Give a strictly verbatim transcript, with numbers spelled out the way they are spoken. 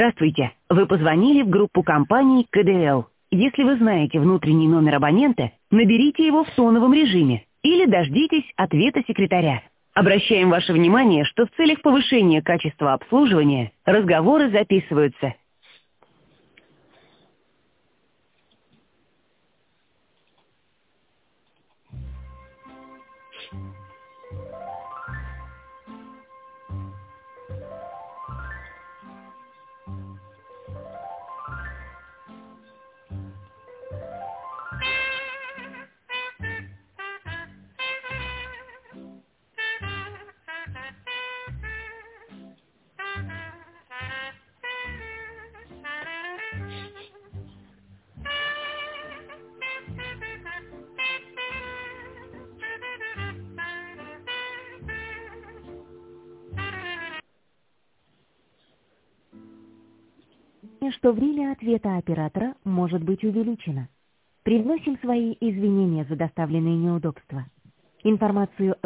Здравствуйте. Вы позвонили в группу компаний ка дэ эл. Если вы знаете внутренний номер абонента, наберите его в тоновом режиме или дождитесь ответа секретаря. Обращаем ваше внимание, что в целях повышения качества обслуживания разговоры записываются. Что время ответа оператора может быть увеличено. Приносим свои извинения за доставленные неудобства. Информацию